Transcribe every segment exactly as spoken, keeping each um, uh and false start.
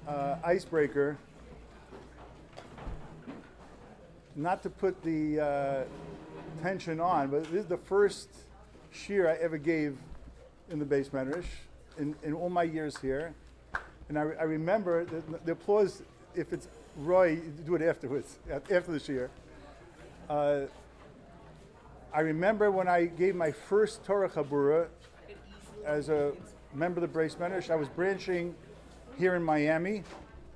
uh, icebreaker, not to put the uh, tension on, but this is the first shir I ever gave in the Beis Medrash in, in all my years here. And I, I remember the, the applause, if it's Roy, do it afterwards, after the shir. Uh, I remember when I gave my first Torah Chabura as a member of the Beis Medrash, I was branching here in Miami.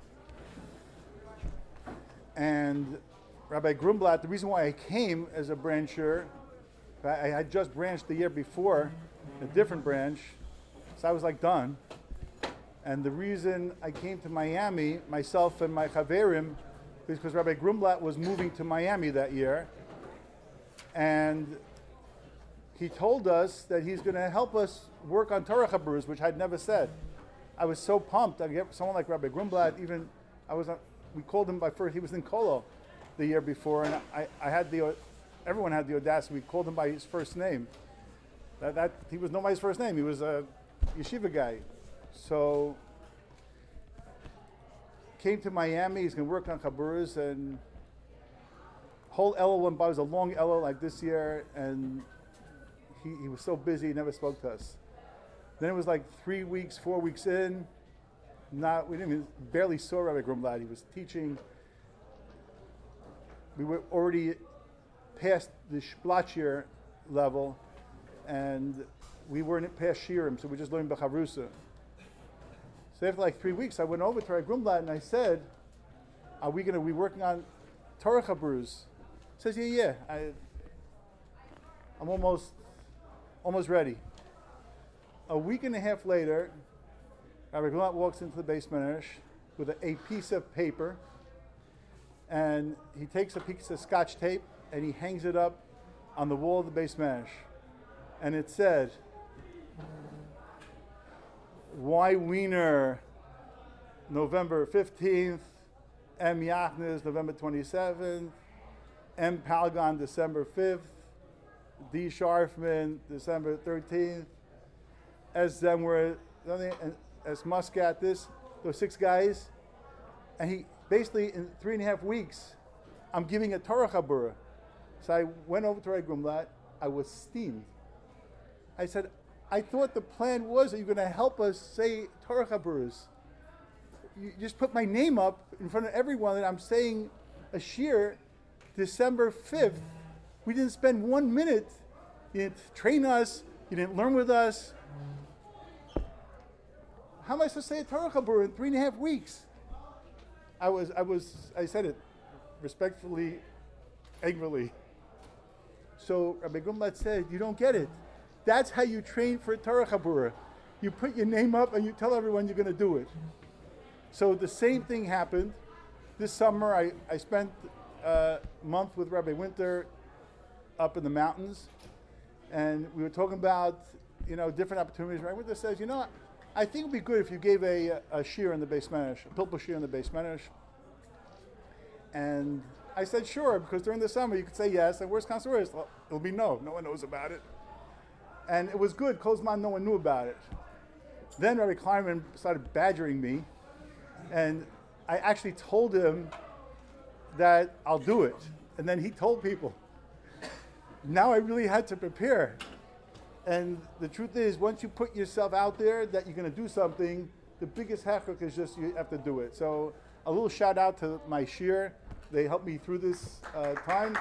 And Rabbi Grumblat, the reason why I came as a brancher, I had just branched the year before, a different branch, so I was like done. And the reason I came to Miami, myself and my chaverim, is because Rabbi Grumblat was moving to Miami that year. And he told us that he's going to help us work on Torah Chaburus, which I'd never said. I was so pumped. I get someone like Rabbi Grumblat, even, I was, on, we called him by first, he was in Kolo the year before, and I, I had the, everyone had the audacity, we called him by his first name. That, that he was nobody's first name, he was a yeshiva guy. So, came to Miami, he's going to work on Chaburus, and whole Elul went by, it was a long Elul like this year, and he, he was so busy, he never spoke to us. Then it was like three weeks, four weeks in, not, we didn't even, barely saw Rabbi Grumblat, he was teaching. We were already past the Shplachir level, and we weren't past Shirim, so we just learned B'chavrusa. So after like three weeks, I went over to Rabbi Grumblat and I said, are we going to be working on Torah Chaburus? He says, yeah, yeah, I, I'm almost, almost ready. A week and a half later, Rabbi Grumblat walks into the Beis Medrash with a, a piece of paper, and he takes a piece of scotch tape and he hangs it up on the wall of the Beis Medrash. And it said, Y Wiener, November fifteenth, M Yachnes, November twenty-seventh, M Palgon, December fifth, D Sharfman, December thirteenth, S Zemwer, S Muscat, this, those six guys. And he basically, in three and a half weeks, I'm giving a Torah Chabura. So I went over to Rabbi Grumblat, I was steamed. I said, I thought the plan was that you're going to help us say Torah Chaburus. You just put my name up in front of everyone, and I'm saying a shir, December fifth. We didn't spend one minute. You didn't train us. You didn't learn with us. How am I supposed to say a Torah Chabur in three and a half weeks? I was, I was, I said it respectfully, angrily. So Rabbi Grumblat said, you don't get it. That's how you train for a Torah Chabura. You put your name up and you tell everyone you're going to do it. So the same thing happened. This summer, I, I spent a month with Rabbi Winter up in the mountains, and we were talking about, you know, different opportunities. Rabbi Winter says, you know, I think it would be good if you gave a, a shir in the Beis Medrash, a pilpul shir in the Beis Medrash. And I said, sure, because during the summer you could say yes, and worst comes to worst, well, it'll be no. No one knows about it. And it was good. Kozman, no one knew about it. Then Rabbi Kleinman started badgering me, and I actually told him that I'll do it. And then he told people. Now I really had to prepare. And the truth is, once you put yourself out there that you're going to do something, the biggest hechuk is just you have to do it. So a little shout out to my shir. They helped me through this uh, time.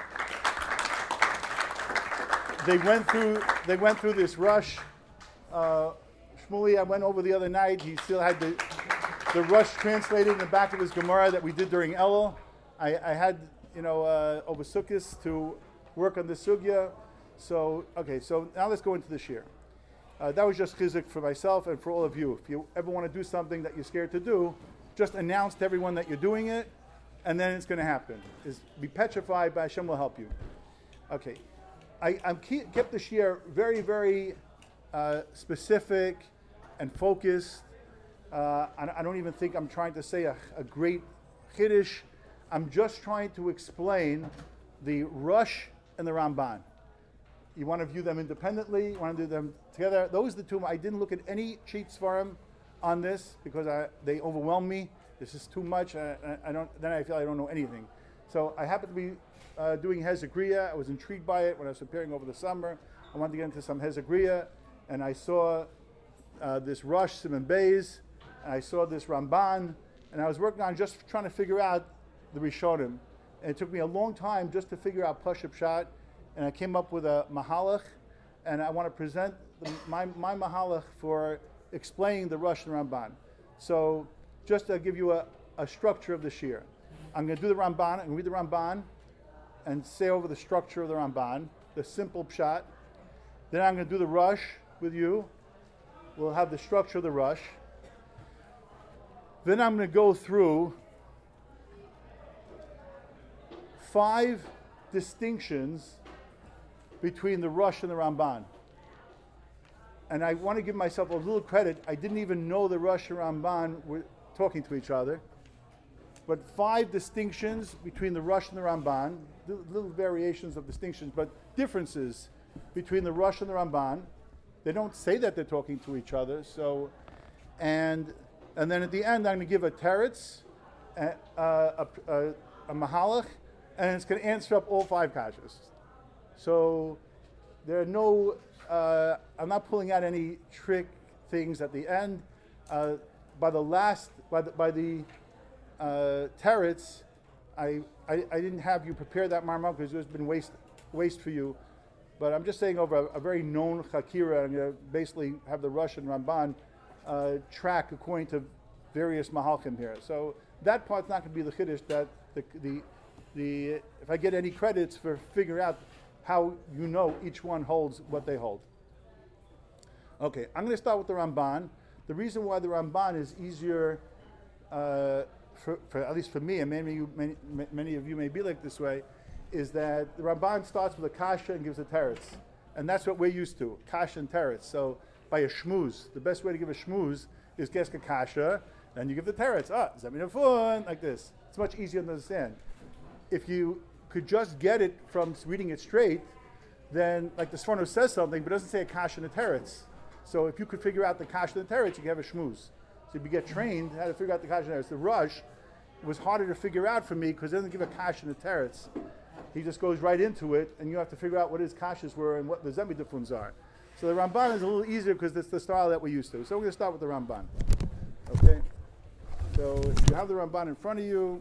They went through. They went through this rush. Uh, Shmuley, I went over the other night. He still had the the rush translated in the back of his Gemara that we did during Elul. I, I had, you know, uh, over Sukkot to work on the sugya. So okay. So now let's go into this year. Uh, that was just chizuk for myself and for all of you. If you ever want to do something that you're scared to do, just announce to everyone that you're doing it, and then it's going to happen. Is be petrified, but Hashem will help you. Okay. I, I kept this year very, very uh, specific and focused. Uh, I, I don't even think I'm trying to say a, a great Kiddush. I'm just trying to explain the Rush and the Ramban. You want to view them independently, you want to do them together. Those are the two. I didn't look at any cheats for them on this because I, they overwhelmed me. This is too much. I, I, I don't. Then I feel I don't know anything. So I happened to be uh, doing Hezekriya. I was intrigued by it when I was preparing over the summer. I wanted to get into some Hezekriya, and I saw uh, this Rosh Simon Beis, and I saw this Ramban, and I was working on just trying to figure out the Rishonim. And it took me a long time just to figure out Pashup Pshat, and I came up with a Mahalach, and I want to present the, my, my Mahalach for explaining the Rosh and Ramban. So just to give you a, a structure of the Shir. I'm going to do the Ramban, I'm going to read the Ramban, and say over the structure of the Ramban, the simple Pshat. Then I'm going to do the Rosh with you. We'll have the structure of the Rosh. Then I'm going to go through five distinctions between the Rosh and the Ramban. And I want to give myself a little credit. I didn't even know the Rosh and Ramban were talking to each other. But five distinctions between the Rosh and the Ramban, little variations of distinctions, but differences between the Rosh and the Ramban. They don't say that they're talking to each other. So, and and then at the end, I'm going to give a teretz, a, a, a, a mahalach, and it's going to answer up all five kashas. So there are no, uh, I'm not pulling out any trick things at the end. Uh, by the last, by the, by the uh, teretz, I, I I didn't have you prepare that marmot because it's been waste waste for you. But I'm just saying over a, a very known chakira, I'm going to basically have the Rosh and Ramban uh, track according to various mahalchim here. So that part's not going to be the chiddush that the, the the if I get any credits for figuring out how you know each one holds what they hold. Okay, I'm going to start with the Ramban. The reason why the Ramban is easier, uh, for, for at least for me, and many of you, many, many of you may be like this way, is that the Ramban starts with a kasha and gives a teretz. And that's what we're used to, kasha and teretz. So by a shmuz, the best way to give a shmuz is gesk a kasha, then you give the teretz. Ah, zamin fun, like this. It's much easier to understand. If you could just get it from reading it straight, then like the Sforno says something, but doesn't say a kasha and a teretz. So if you could figure out the kasha and the teretz, you can have a shmuz. So if you get trained how to figure out the kasha and the teretz. The Rosh was harder to figure out for me because it doesn't give a kasha and a teretz. He just goes right into it, and you have to figure out what his kashas were and what the zemidifuns are. So the Ramban is a little easier because it's the style that we're used to. So we're going to start with the Ramban. Okay? So if you have the Ramban in front of you,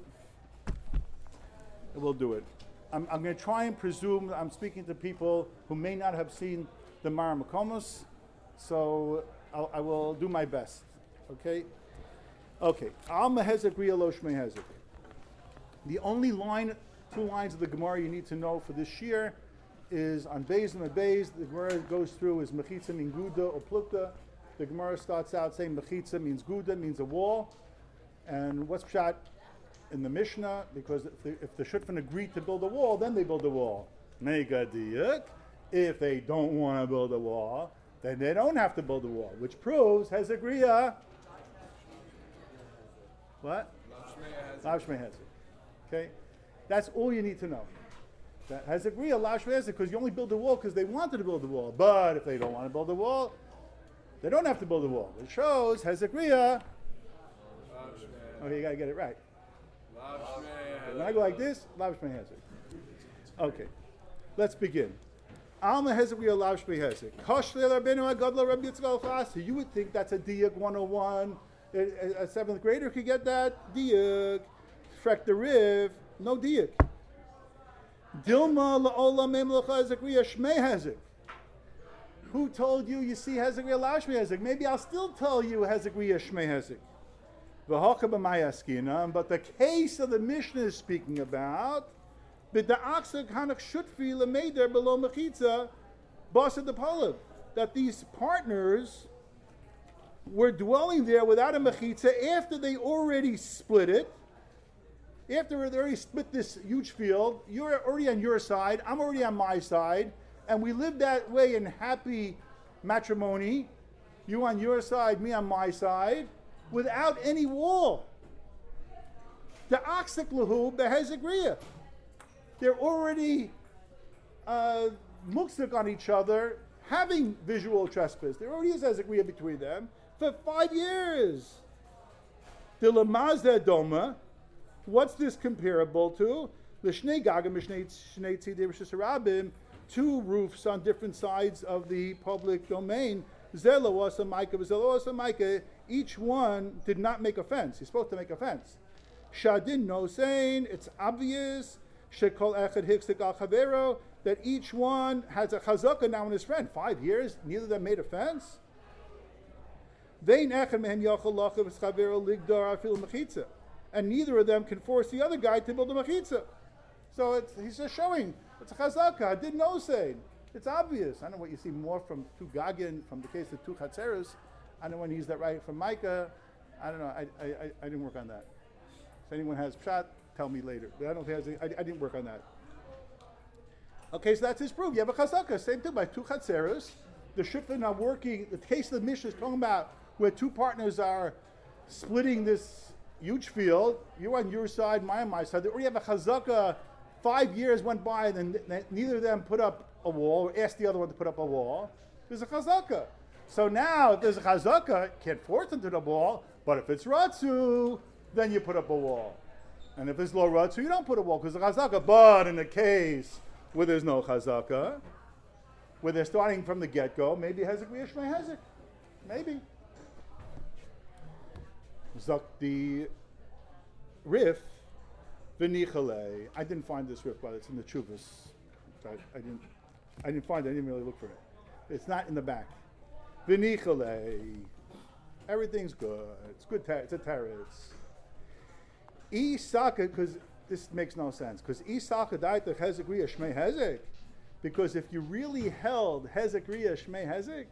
we'll do it. I'm, I'm going to try and presume I'm speaking to people who may not have seen the Mara Makomos, so I'll, I will do my best. Okay? Okay. Al mehezek ria lo shmei hezek. The only line, two lines of the Gemara you need to know for this year is on Beis and Beis. The Gemara goes through is mechitza means guda or plukta. The Gemara starts out saying mechitza means guda, means a wall. And what's pshat in the Mishnah? Because if the, if the shutfin agreed to build a wall, then they build a wall. Mega diyuk. If they don't want to build a wall, then they don't have to build a wall, which proves hezekriya. What? Lav shmei hezek. Okay? That's all you need to know. That hezekriya, lav shmei hezek, because you only build a wall because they wanted to build a wall. But if they don't want to build a wall, they don't have to build a wall. It shows hezekriya. Okay, you got to get it right. When I go like this, lav shmei hezek. Okay, let's begin. Alma hezekriya lav shmei hezek. Koshle rabbeinu hagadol Rabbi Yitzchak Alfasi. You would think that's a diuk one oh one. A, a seventh grader could get that. Diuk. Frek the riv. No diuk. Dilma la'olam memlecha hezekriya shmei hezek. Who told you you see hezekriya lav shmei hezek? Maybe I'll still tell you hezekriya shmei hezek. But the case of the Mishnah is speaking about that these partners were dwelling there without a mechitza after they already split it, after they already split this huge field. You're already on your side, I'm already on my side, and we live that way in happy matrimony. You on your side, me on my side, without any wall. The aksik lahu behezekriya. They're already uh, muksik on each other, having visual trespass. There already is hezekriya between them for five years. Dilamazda doma. What's this comparable to? L'shnei gagim m'shnei shnei tzidei rishus harabim. Two roofs on different sides of the public domain. Zela was a Micah, Zela was a Micah. Each one did not make a fence. He's supposed to make a fence. Shadin no saying, it's obvious. Shekol echad hiksik al chavero, that each one has a chazakah now in his friend. Five years, neither of them made a fence. Vein echad mehem yachal lachav chavero ligdar afil mechitza. And neither of them can force the other guy to build a mechitza. So it's, he's just showing, it's a chazakah, I didn't know saying. It's obvious. I don't know what you see more from two Gagin, from the case of two Chatzeros. I don't know when he's that right from Micah. I don't know. I, I, I, I didn't work on that. If anyone has pshat, tell me later. But I don't think I, I didn't work on that. Okay, so that's his proof. You have a chazakah, same thing by two Chatzeros. The shifter not working. The case of the Mishnah is talking about where two partners are splitting this huge field. You're on your side, my on my side. They already have a chazakah. Five years went by, and then neither of them put up a wall, or ask the other one to put up a wall. There's a chazakah. So now, if there's a chazakah, can't force them to the wall, but if it's ratzu, then you put up a wall. And if there's low ratzu, you don't put a wall, because the chazakah. But in a case where there's no chazakah, where they're starting from the get-go, maybe hezek v'yishmei hezek. Maybe. Zok the Rif, v'nichale. I didn't find this Rif, but it's in the Chuvas. I, I didn't I didn't find it, I didn't really look for it. It's not in the back. V'nichale. Everything's good. It's good. Ter- it's a teretz. Isaka, because this makes no sense. Because Isaka died to Hezekriya Shmei Hezek. Because if you really held Hezekriya Shmei Hezek,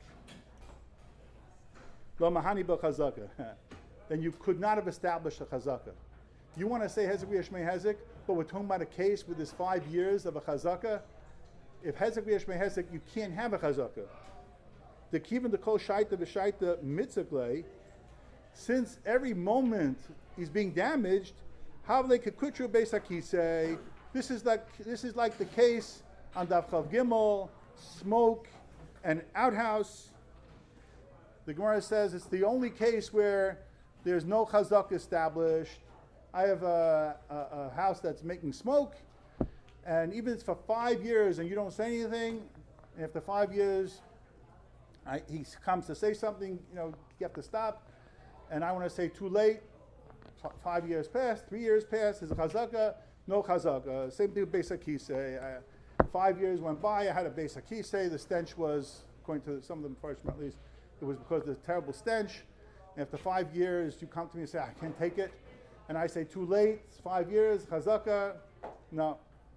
Lo Mahani B'Chazaka, then you could not have established a Chazaka. You want to say Hezekriya Shmei Hezek, but we're talking about a case with this five years of a Chazaka. If Hezek v'yeshmei Hezek, you can't have a chazakah. The kivin the kol shaita v'shaita mitzvah, since every moment he's being damaged, how they could kutru beis hakisei. This is like this is like the case on Daf Chav Gimel, smoke, and outhouse. The Gemara says it's the only case where there's no chazakah established. I have a, a, a house that's making smoke. And even if it's for five years and you don't say anything, and after five years I, he comes to say something, you know, you have to stop. And I want to say too late. F- five years passed, three years passed. There's a chazakah, no chazakah. Same thing with Beis HaKisei. Five years went by. I had a Beis HaKisei. The stench was, according to some of them, first at least, it was because of the terrible stench. And after five years, you come to me and say, I can't take it. And I say, too late. It's five years. Chazakah. No.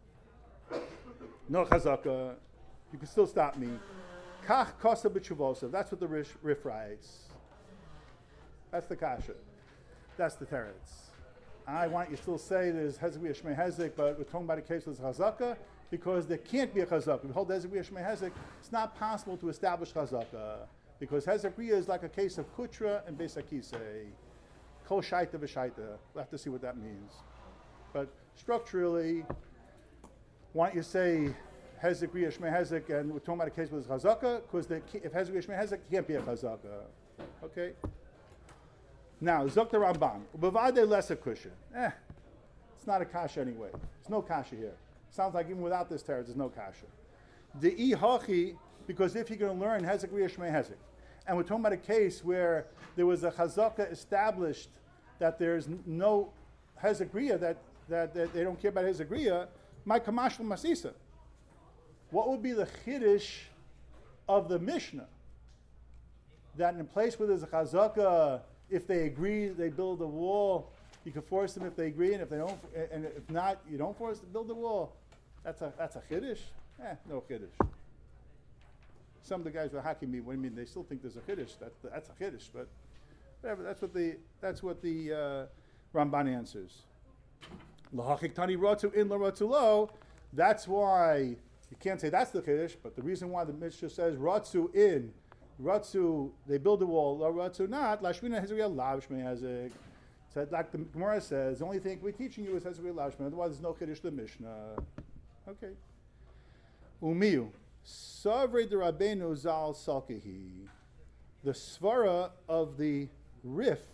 No chazakah, you can still stop me. Kach kosa b'tshuvosav. That's what the Riff, Riff writes. That's the kasha. That's the teretz. I want you to still say there's hezek v'yeshmei hezek, but we're talking about a case with chazakah because there can't be a chazakah. We hold hezek v'yeshmei hezek. It's not possible to establish chazakah because hezek is like a case of kutra and beis hakisei. Kol shaita v'shaita. We'll have to see what that means. But structurally, why don't you say Hezek Riya Shmei Hezek, and we're talking about a case with Chazakah, because if Hezek Riya Shmei Hezek, can't be a Chazakah. Okay? Now, Zok the Ramban, Ubavade lesser cushion. Eh, it's not a kasha anyway. There's no kasha here. Sounds like even without this teretz, there's no kasha. The I Hachi, because if you're going to learn Hezek Riya Shmei Hezek, and we're talking about a case where there was a Chazakah established that there's no Hezek Riya, that, that, that they don't care about Hezek Riya, my kamashal masisa. What would be the chiddush of the Mishnah? That in a place where there's a chazakah, if they agree, they build a wall. You can force them if they agree, and if they don't, and if not, you don't force them to build a wall. That's a that's a chiddush. Eh, no chiddush. Some of the guys were hacking me. What do you mean? They still think there's a chiddush. That's that's a chiddush, but whatever. That's what the that's what the uh, Ramban answers. Lahachik tani ratu in la ratu lo. That's why you can't say that's the chiddush, but the reason why the Mishnah says ratzu in, ratzu they build a wall, la ratzu not. Lashmina hezriya lav shmei hezek. Said like the Gemara says, the only thing we're teaching you is hezriya lav shmei. Otherwise, there's no chiddush to the Mishnah. Okay. Umiu savrei de Rabbeinu zal salkehi. The svara of the Rif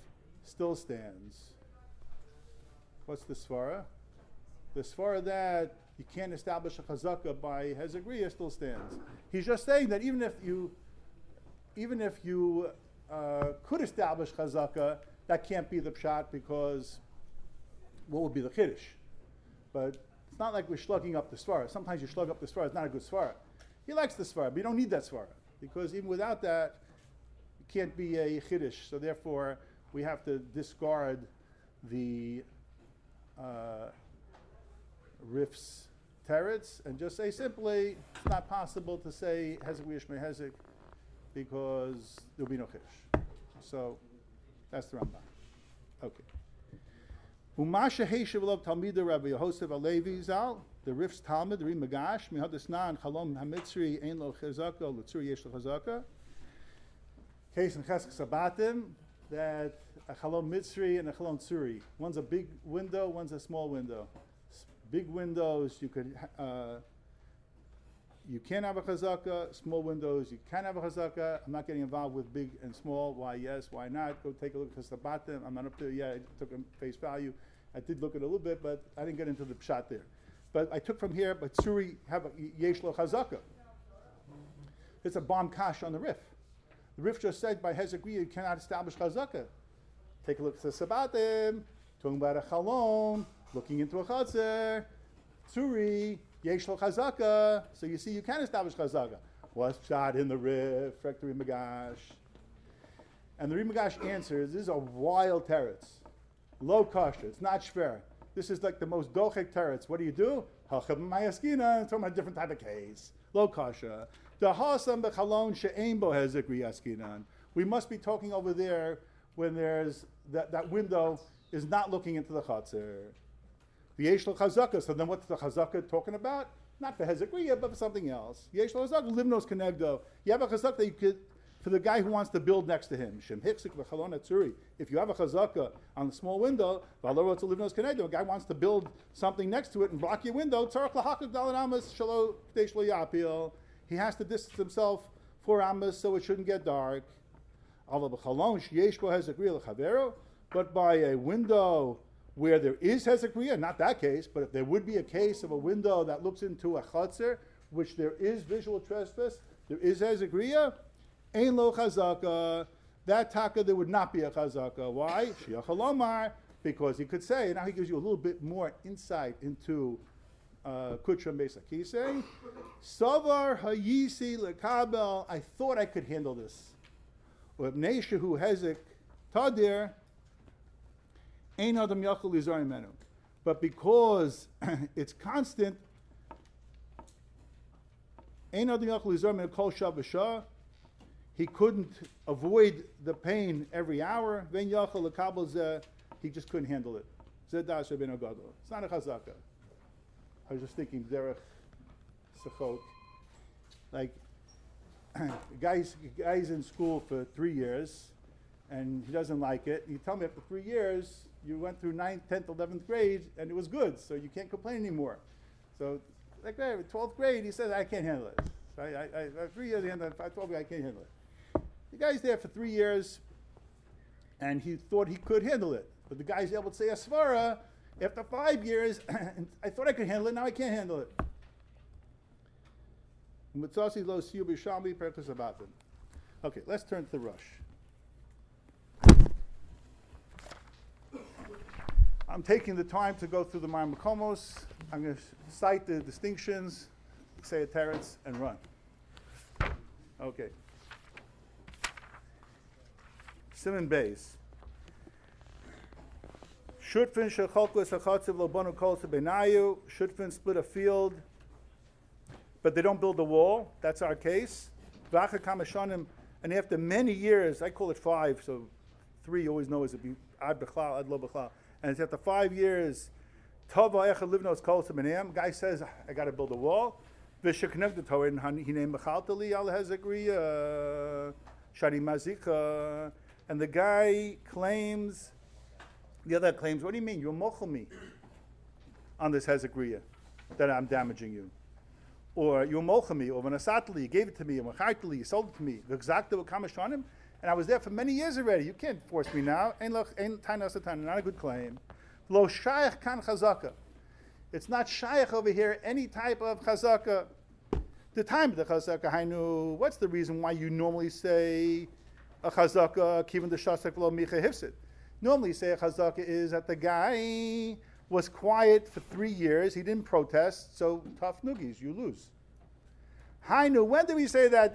still stands. What's the svara? The svara that you can't establish a chazaka by hezegriya still stands. He's just saying that even if you, even if you uh, could establish chazaka, that can't be the pshat because what would be the chiddush? But it's not like we're slugging up the svara. Sometimes you slug up the svara. It's not a good svara. He likes the svara, but you don't need that svara because even without that, it can't be a chiddush. So therefore, we have to discard the uh, Rif's teretz and just say simply, it's not possible to say hezek v'yishmei hezek because there will be no chiddush. So that's the Rambam. Okay. Umasha Heishav Lov Talmida Rabbi Yehosef Alevi Zal, the Rif's Talmud, the Ri Magash, Mihadasna and Chalom Hamitzri Ein Lo Chazaka, Lutzuri Yesh Lo Chazaka. Case in Chesk Sabatim that a Chalom Mitzri and a Chalom Tzuri. One's a big window, one's a small window. Big windows you could uh, you can have a chazaka. Small windows you can have a chazaka. I'm not getting involved with big and small. Why yes? Why not? Go take a look at the Sabatim. I'm not up there yet. I took them face value. I did look at it a little bit, but I didn't get into the pshat there. But I took from here. But Tzuri have a yesh lo chazaka. It's a bomb kash on the Rif. The Rif just said by hezekriya you cannot establish chazaka. Take a look at the Sabatim. Talking about a chalom. Looking into a chazer, Tzuri, yesh lo chazaka. So you see, you can establish chazaka. What's shot in the Rif, Rectory Magash? And the Ri Magash answers, this is a wild teretz. Low kosher, it's not shver. This is like the most dochek teretz. What do you do? Hachab mayaskina, from a different type of case. Low kosher. The hasam bechalon she'ein bo hezek riyaskinan. We must be talking over there when there's that, that window is not looking into the chazer. The yesh lo chazaka. So then, what's the chazaka talking about? Not for hezekriya, but for something else. Yesh lo chazaka livnos kenegdo. You have a chazaka that you could for the guy who wants to build next to him. Shem hiksik v'chalon atzuri. If you have a chazaka on the small window, v'aloro to livnos kenegdo. A guy wants to build something next to it and block your window. Tzarich lahakik dalet amas shelo k'dei shelo yapil. He has to distance himself four amas so it shouldn't get dark. But by a window where there is hezekriya, not that case, but if there would be a case of a window that looks into a chutzner, which there is visual trespass, there is hezekriya, ein lo chazaka, that taka there would not be a chazaka. Why? Shiachalomar, because he could say, now he gives you a little bit more insight into Kutram Beis Akisei. Savar hayisi lekabel, I thought I could handle this. Ubnei shehu hezek tadir, ein adam yachol lizar menu. But because it's constant, ein adam yachol lizar menu kol shah v'shah, he couldn't avoid the pain every hour. Ven yachol lekabel zeh, he just couldn't handle it. Zeh das Rabbeinu Gadol. It's not a chazaka. I was just thinking, derech sechot, like guys, guys in school for three years, and he doesn't like it. You tell me after three years, you went through ninth, tenth, eleventh grade, and it was good, so you can't complain anymore. So, like that, twelfth grade, he says, I can't handle it. So I, I, I three years, and twelfth grade, I can't handle it. The guy's there for three years, and he thought he could handle it, but the guy's able to say a svara. After five years, I thought I could handle it, now I can't handle it. Okay, let's turn to the Rush. I'm taking the time to go through the Mar Makomos. I'm going to cite the distinctions, say a teretz, and run. Okay. Simon Beis. Shutfin shecholkos hachatziv lo bonu kol benayu. Shutfin split a field, but they don't build a wall. That's our case. Vacha kamashanim, and after many years, I call it five, so three you always know is ad bechlal, ad lo bechlal. And it's after five years, tava echad livnos kol benayim. Guy says, I got to build a wall. V'sheknev the Torah, and he named mechaltali al hezekriya shani mazika, and the guy claims. The other claims, what do you mean? You're mochel me on this hezekriya, that I'm damaging you. Or you're mochel me, or when asatli, you gave it to me, or machartli, you sold it to me. The exacta kamashtanim, And I was there for many years already. You can't force me now. Ain't loch, ain't taina satan, not a good claim. Lo shayach kan chazaka. It's not shayach over here, any type of chazaka. The time of the chazaka, hainu, what's the reason why you normally say a chazaka, kivan the shasak lo micha hifsid? Normally say a chazaka is that the guy was quiet for three years, he didn't protest, so tough noogies, you lose. Hainu, when do we say that?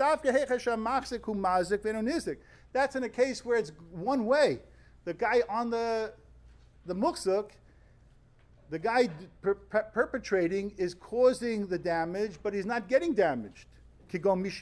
That's in a case where it's one way. The guy on the the muksuk, the guy per, per, perpetrating is causing the damage, but he's not getting damaged. There's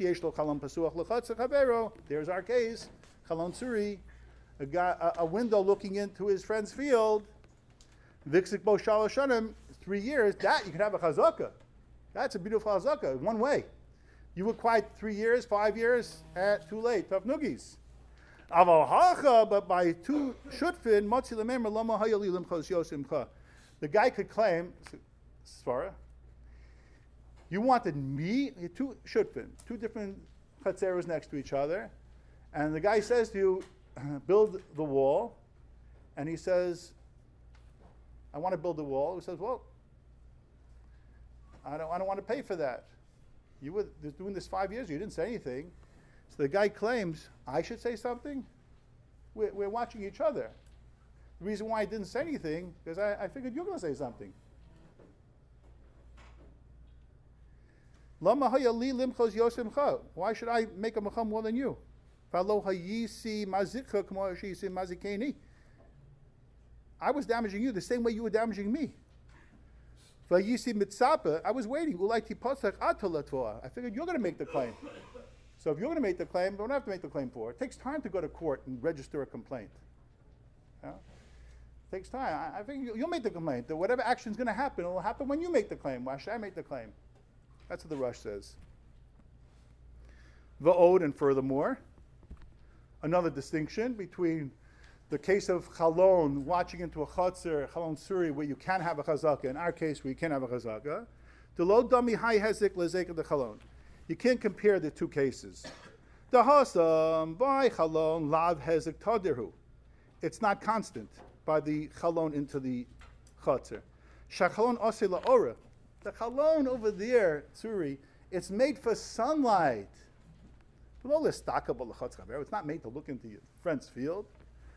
our case. Chalon Suri, a, guy, a, a window looking into his friend's field. Viksik bo shalosh shanim, three years. That you can have a chazaka. That's a beautiful chazaka. One way. You were quiet three years, five years. Eh, too late. Tough noogies. Aval hacha, but by two shutfin motzi lememer lama hayali limchos yosimcha. The guy could claim, Svara, you wanted me, two shutfin, two different chatzeros next to each other, and the guy says to you, build the wall, and he says, I want to build the wall. He says, well, I don't, I don't want to pay for that. You were doing this five years, you didn't say anything. So the guy claims, I should say something? We're, we're watching each other. The reason why I didn't say anything, because I, I figured you're going to say something. Why should I make a macham more than you? I was damaging you the same way you were damaging me. I was waiting. I figured you're going to make the claim. So if you're going to make the claim, you don't have to make the claim for it. It takes time to go to court and register a complaint. Yeah? It takes time. I, I think you'll make the complaint. That whatever action is going to happen, it will happen when you make the claim. Why should I make the claim? That's what the Rush says. Va'od, and furthermore, another distinction between the case of chalon, watching into a chotzer, chalon suri, where you can have a chazaka. In our case, we can have a chazaka. The lo dami hai hezik lezek the chalon. You can't compare the two cases. The hasam by chalon lav hezik tadirhu. It's not constant by the chalon into the chotzer. Shachalon ose laora. The chalon over there, suri, it's made for sunlight. It's not made to look into your friend's field.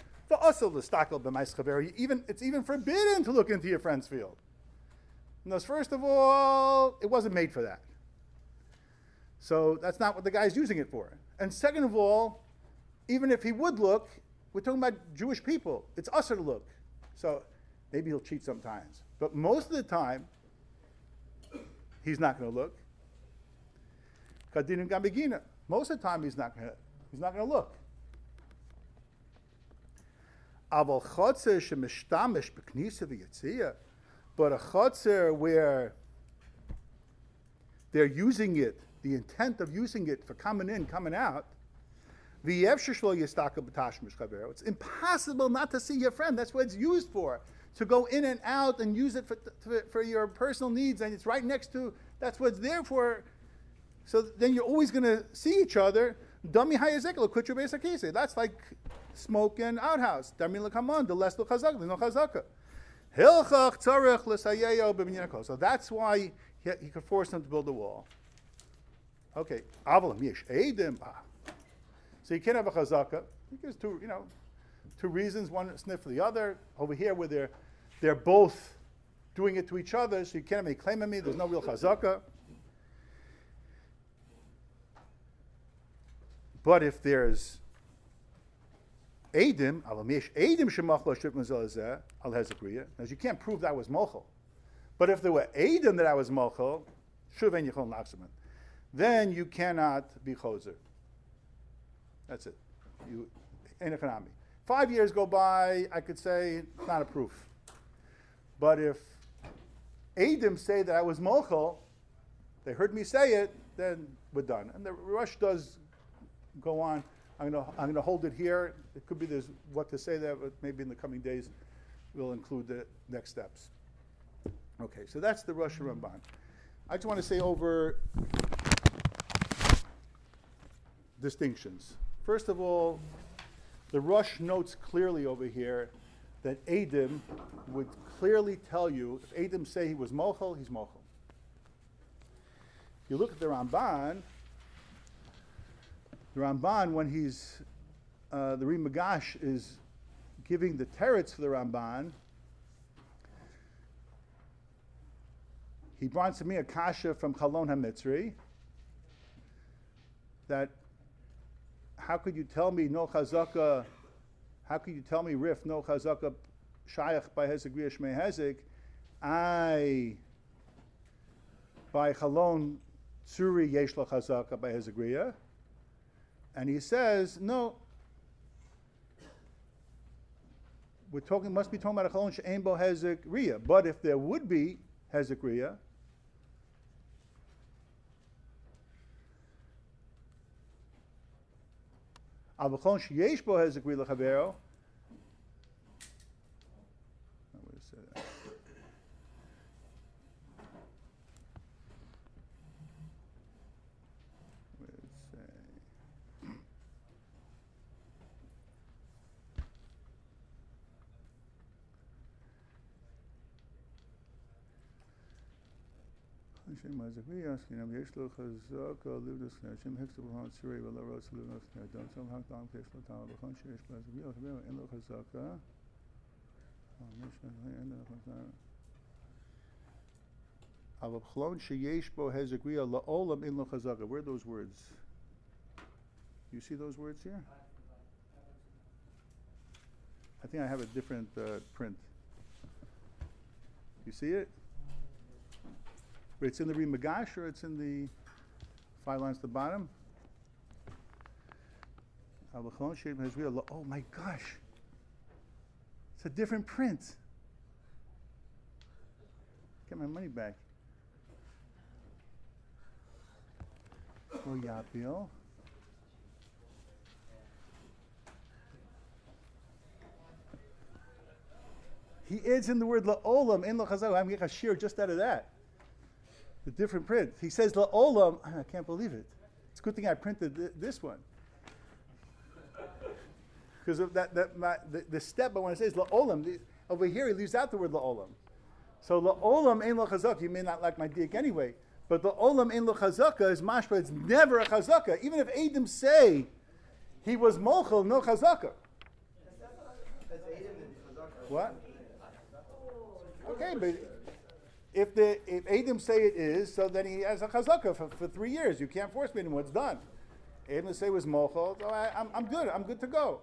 Even it's even forbidden to look into your friend's field. And first of all, it wasn't made for that. So that's not what the guy's using it for. And second of all, even if he would look, we're talking about Jewish people. It's usher to look. So maybe he'll cheat sometimes. But most of the time, he's not going to look. Most of the time, he's not going to. He's not going to look. But a chotzer where they're using it, the intent of using it for coming in, coming out, it's impossible not to see your friend. That's what it's used for. To go in and out and use it for, for, for your personal needs, and it's right next to, that's what it's there for. So then you're always going to see each other. That's like smoke and outhouse. The less the chazaka, there's no chazaka. So that's why he, he could force them to build a wall. Okay. So you can't have a chazaka. There's two, you know, two reasons. One sniff for the other. Over here, where they're they're both doing it to each other, so you can't make a claim on me. There's no real chazaka. But if there's Eidim, Eidim shemachlo shivim zelazeh al hezekriya. Now you can't prove that was mochel. But if there were Eidim that I was mochel, shuven yichol nachsaman, then you cannot be choser. That's it. You in economy. Five years go by, I could say it's not a proof. But if Eidim say that I was mochel, they heard me say it, then we're done. And the Rush does go on. I'm going to I'm going to hold it here. It could be there's what to say there, but maybe in the coming days we'll include the next steps. Okay, so that's the Rosh Ramban. I just want to say over distinctions. First of all, the Rush notes clearly over here that Eidim would clearly tell you, if Eidim say he was Mochel, he's Mochel. If you look at the Ramban, the Ramban, when he's, uh, the Ri Magash is giving the teretz for the Ramban, he brought to me a kasha from Chalon HaMitzri, that how could you tell me no chazaka, how could you tell me Rif, no chazaka shayach by Hezekriya Shmei Hezek, I, by Chalon Tzuri yesh lo chazaka by Hezekriya, and he says, no, we're talking, must be talking about a Chalon she'ein bo Hezekriya, but if there would be Hezekriya, Al v'chon sheyesh bo Hezekriya l'chavero. Where does it say that? Where does it say? Hashem Hezekriya, Askinam yesh lo chazaka, livdas Hashem heksa b'chon tzurei v'lo ros livdas don't some hak dam kesh lo tam v'chon sheyesh bo Hezekriya l'chavero en lo chazaka. Al v'chlon sheyesh bo Hezekriya la'olam in lo chazaka. Where are those words? You see those words here? I think I have a different uh, print. You see it? It's in the Ri Magash or it's in the five lines at the bottom? Oh my gosh. It's a different print. Get my money back. Oh, Yapil. He adds in the word la'olam in la'chazak. I'm getting a shir just out of that. The different print. He says la'olam. I can't believe it. It's a good thing I printed th- this one. Because of that, that my, the, the step, but when it says la'olam, the, over here he leaves out the word la'olam. So la'olam ein la'chazaka. You may not like my diak anyway, but la'olam ein la'chazaka is mashma. It's never a chazaka. Even if Eidim say he was mochel, no chazaka. What? Okay, but if the if Eidim say it is, so then he has a chazaka for, for three years. You can't force me anymore. It's done. Eidim say it was mochel, so I, I'm I'm good. I'm good to go.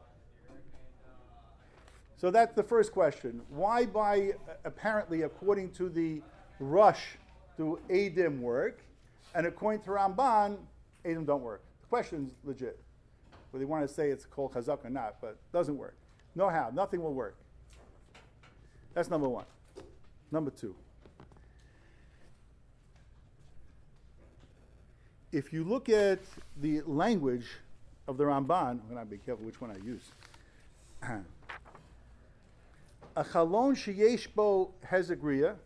So that's the first question. Why, by apparently according to the Rush, do Eidim work, and according to Ramban, Eidim don't work? The question's legit. Whether they want to say it's called chazak or not, but it doesn't work. No how. Nothing will work. That's number one. Number two. If you look at the language of the Ramban, I'm going to be careful which one I use. A chalon sheyesh bo hezekriya,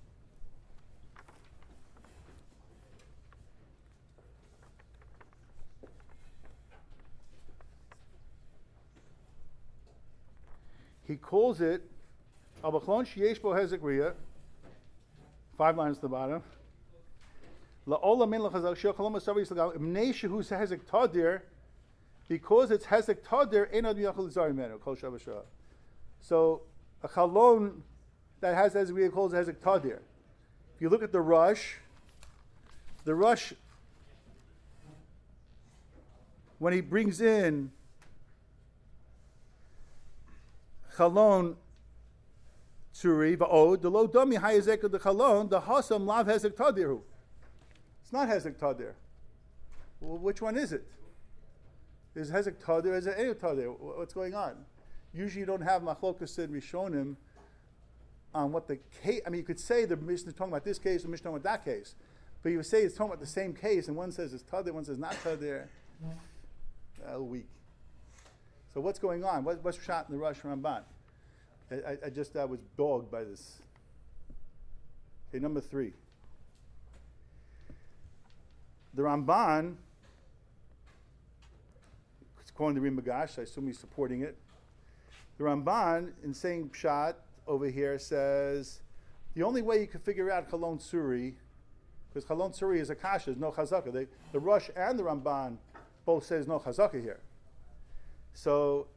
he calls it a chalon sheyesh bo hezekriya, five lines at the bottom. La'olam min lachazak shel chalom asavi yisrael imnei shehu hezek tadir, because it's hezek tadir ein ad yachol zari menu kol shavashah. So a chalon that has, as we call it, hezek tadir. If you look at the Rush, the Rush, when he brings in chalon tzuri va'od, the lo domi hayezek the chalon, the hasam lav hezek tadiru. It's not hezek tadir. Well, which one is it? Is hezek tadir? Is it eyu tadir? What's going on? Usually, you don't have machlokas and rishonim on what the case. I mean, you could say the Mishnah is talking about this case, the Mishnah talking about that case, but you would say it's talking about the same case, and one says it's tadir, one says not tadir. A little weak. So what's going on? What, what's shot in the Rush Ramban? I, I, I just I was dogged by this. Okay, number three. The Ramban according to Rim Magash. I assume he's supporting it. The Ramban, in saying Pshat over here, says the only way you can figure out Chalon Suri, because Chalon Suri is a kasha, there's no chazaka. They, the Rush and the Ramban both says no chazaka here. So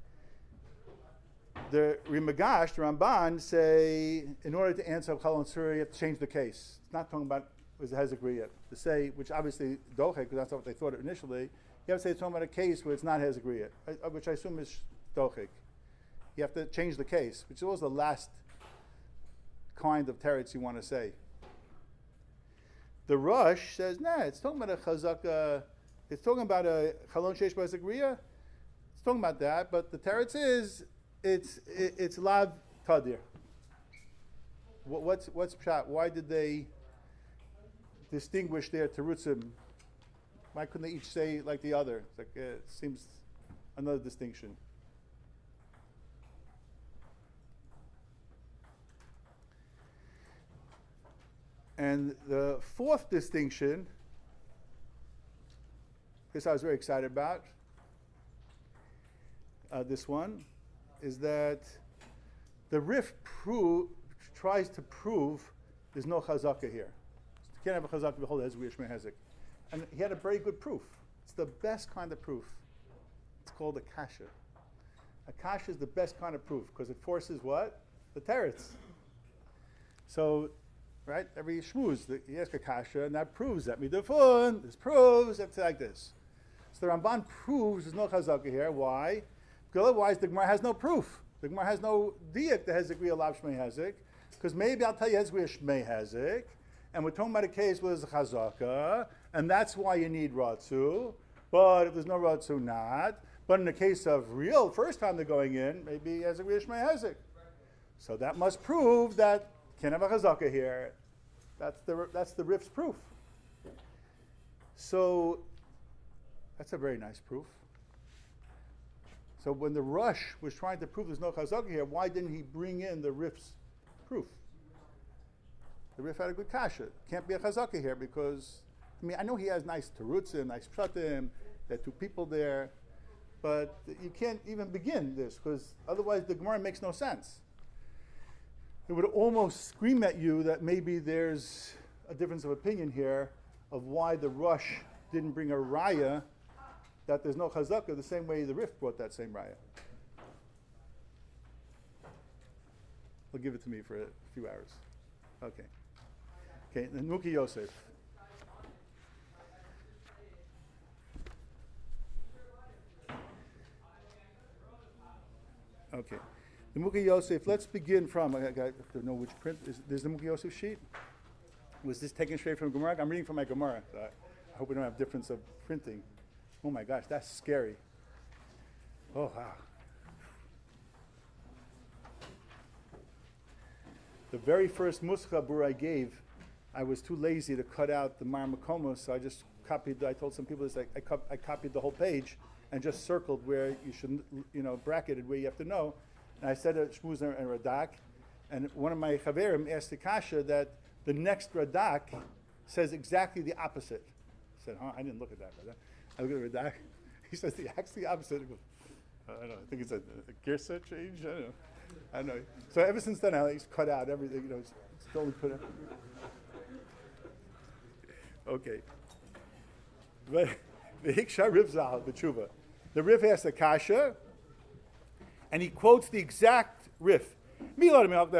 the Rimagash, the Ramban, say in order to answer Chalon Suri, you have to change the case. It's not talking about was it has agreed yet. To say, which obviously dochek, because that's not what they thought initially, you have to say it's talking about a case where it's not has agreed yet, which I assume is dochek. You have to change the case, which is always the last kind of teretz you want to say. The Rush says, nah, it's talking about a chazaka, it's talking about a chalon sheish b'hazagriya, it's talking about that, but the teretz is, it's it, it's lav tadir. What, what's what's pshat? Why did they distinguish their terutzim? Why couldn't they each say like the other? It's like, uh, it seems another distinction. And the fourth distinction, this I was very excited about, uh, this one, is that the Rif pro- tries to prove there's no chazaka here. You can't have a chazaka behold as Shmei Hezek. And he had a very good proof. It's the best kind of proof. It's called a kasha. A kasha is the best kind of proof because it forces what? The teretz. So, right? Every shmuz, the- he asks a kasha, and that proves that midafun. This proves it's like this. So the Ramban proves there's no chazaka here. Why? Because otherwise the Gemara has no proof. The Gemara has no diak that Hezek Riyah Lav Shmei Hezek. Because maybe I'll tell you Hezek Riyah Shmei Hezek, and we're talking about a case where there's a chazaka, and that's why you need ratzu. But if there's no ratzu, not. But in the case of real, first time they're going in, maybe Hezek Riyah Shmei Hezek. So that must prove that can't have a chazaka here. That's the that's the Rif's proof. So that's a very nice proof. So when the Rush was trying to prove there's no chazaka here, why didn't he bring in the Rif's proof? The Rif had a good kasha. Can't be a chazaka here because, I mean, I know he has nice terutzim, nice pshatim, there are two people there, but you can't even begin this because otherwise the Gemara makes no sense. It would almost scream at you that maybe there's a difference of opinion here of why the Rush didn't bring a raya that there's no chazaka the same way the Rif brought that same raya. They'll give it to me for a few hours. Okay. Okay, then Muki Yosef. Okay. The Muki Yosef, let's begin from, I, I don't know which print, is there's the Muki Yosef sheet? Was this taken straight from Gemara? I'm reading from my Gemara. So I, I hope we don't have difference of printing. Oh my gosh, that's scary. Oh, wow. The very first Muscha bur I gave, I was too lazy to cut out the Mar Makoma, so I just copied, I told some people this, I, I, cop, I copied the whole page and just circled where you should, you know, bracketed where you have to know. And I said a Shmuz and Radak, and one of my Chaverim asked the Kasha that the next Radak says exactly the opposite. I said, huh, I didn't look at that. I look at Radak, he says the actually opposite. I, go, I don't know, I think it's a, a Girsa change, I don't know. I don't know. So ever since then, I just cut out everything, you know, it's, it's only put it. Okay. But the Hiksha Riv Zal, the Tshuva. The Riv has the Kasha, and he quotes the exact riff. Maybe it's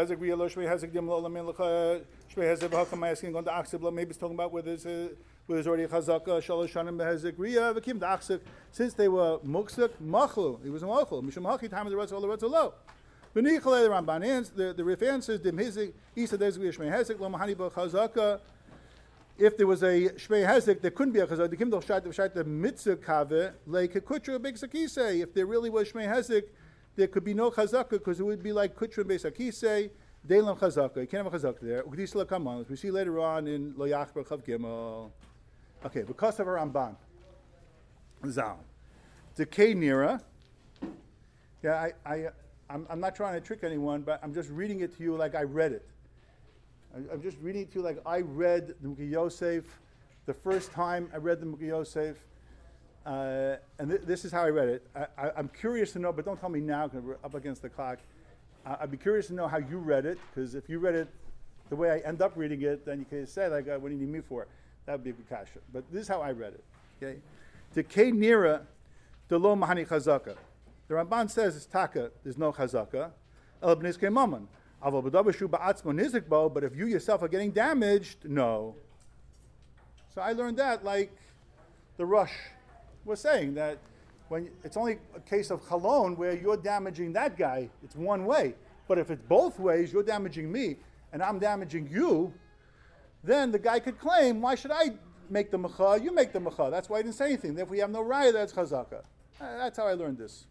talking about where there's, a, where there's already a chazaka, shalosh shanim behezek riya, v'kim da'achsek. Since they were muksuk, machlu. He was a machlu. Mishum haki time of the rest of the rest of low. V'nichalei the Ramban answers, the, the riff answers, dim hizik, isa dezvi shmei hezek, lo mahani ba chazaka. If there was a shmei hezek, there couldn't be a chazaka. The kim doch shat shat the mitzvah kave, like a kutra big sakise. If there really was shmei hezek, there could be no chazaka because it would be like Kutra Beis Akisei, Delam chazaka. You can't have a chazaka there. Ukdisla Kaman, we see later on in Lo Yachbar Chav Gimel. Okay, because of a Ramban. Zal. Decay Nira. Yeah, I, I, I'm, I'm not trying to trick anyone, but I'm just reading it to you like I read it. I, I'm just reading it to you like I read the Muki Yosef the first time I read the Muki Yosef. Uh, and th- this is how I read it. I, I, I'm curious to know, but don't tell me now because we're up against the clock. Uh, I'd be curious to know how you read it, because if you read it the way I end up reading it, then you can say, like, uh, what do you need me for? That would be a good kasha. But this is how I read it. Okay? Dekei nira de lo mahani chazaka. The Ramban says it's taka, there's no chazaka. El b'nizkei mammon. Aval b'dabashu ba'atzmo nizik bo, but if you yourself are getting damaged, no. So I learned that like the Rush was saying, that when it's only a case of chalon where you're damaging that guy, it's one way. But if it's both ways, you're damaging me and I'm damaging you, then the guy could claim, why should I make the mecha? You make the mecha. That's why I didn't say anything. If we have no raya, that's chazaka. Uh, that's how I learned this.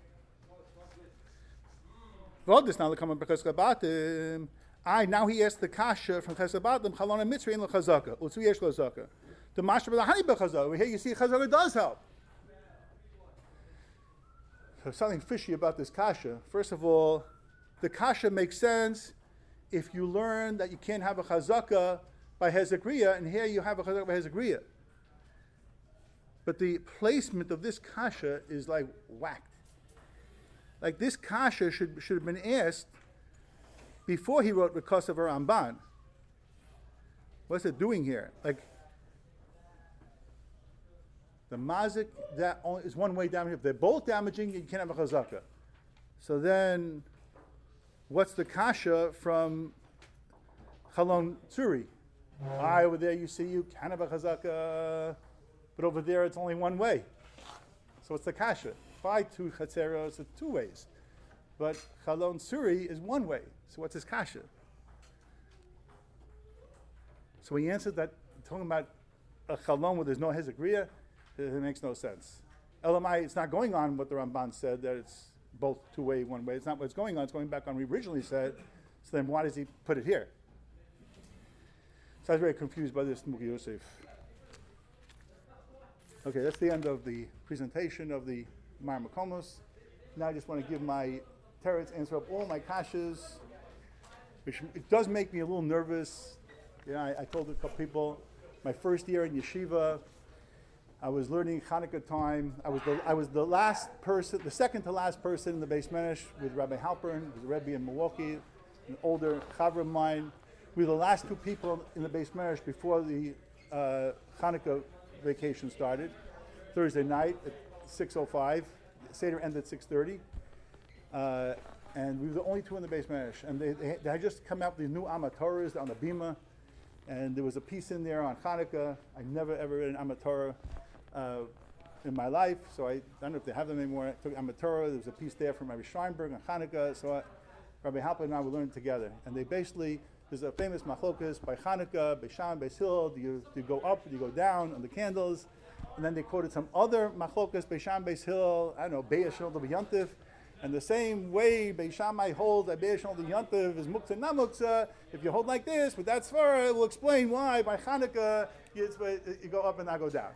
I now he asked the kasha from chesabatim chalon and mitzri in chazaka. Utzu yesh chazaka. The mashra b'lahani b'chazaka. Here you see chazaka does help. So something fishy about this kasha. First of all, the kasha makes sense if you learn that you can't have a chazaka by hezekriya, and here you have a chazaka by hezekriya. But the placement of this kasha is like whacked. Like this kasha should should have been asked before he wrote Rekos of Ramban. What's it doing here? Like the mazik that only is one way damaging. If they're both damaging, you can't have a chazaka. So then, what's the kasha from Chalon Tzuri? I over there you see you can have a chazaka, but over there it's only one way. So what's the kasha? By two chatzeros, it's two ways, but Chalon Tzuri is one way. So what's his kasha? So he answered that talking about a Chalon where there's no hezekriya, it makes no sense. Elamai, it's not going on what the Ramban said, that it's both two way, one way. It's not what's going on. It's going back on what we originally said. So then why does he put it here? So I was very confused by this Muki Yosef. Okay, that's the end of the presentation of the Mar Makomos. Now I just want to give my teretz, answer up all my kashas, which it does make me a little nervous. You know, I, I told a couple people, my first year in yeshiva, I was learning Hanukkah time. I was the I was the last person, the second to last person in the Beis Medrash with Rabbi Halpern, who's a Rebbe in Milwaukee, an older chaver of mine. We were the last two people in the Beis Medrash before the uh, Hanukkah vacation started. Thursday night at six oh five. Seder ended at six thirty. Uh, and we were the only two in the Beis Medrash. And they, they, they had just come out with these new Amatoras on the Bima. And there was a piece in there on Hanukkah. I never ever read an Amatorah uh, in my life, so I don't know if they have them anymore. I took Amatorah. There was a piece there from Rabbi Steinberg on Hanukkah. So I, Rabbi Halpern and I were learning together. And they basically, there's a famous machlokas by Hanukkah, Beisham, Beis Hillel. Do you, do you go up, do you go down on the candles? And then they quoted some other machlokas, Beisham, Beis Hillel, I don't know, Beis Hillel, the Yantif. And the same way Beis Shammai holds that Beis Hillel, the Yantif is muktzah, not muktzah. If you hold like this, with that svara, it will explain why by Hanukkah you, you go up and not go down.